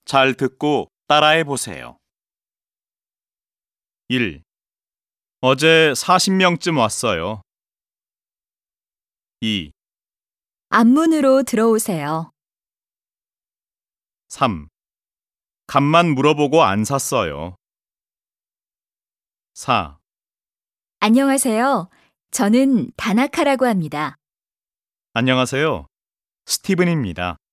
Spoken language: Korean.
잘 듣고 따라해 보세요. 1. 어제 40명쯤 왔어요. 2. 앞문으로 들어오세요. 3. 값만 물어보고 안 샀어요. 4. 안녕하세요. 저는 다나카라고 합니다. 안녕하세요. 스티븐입니다.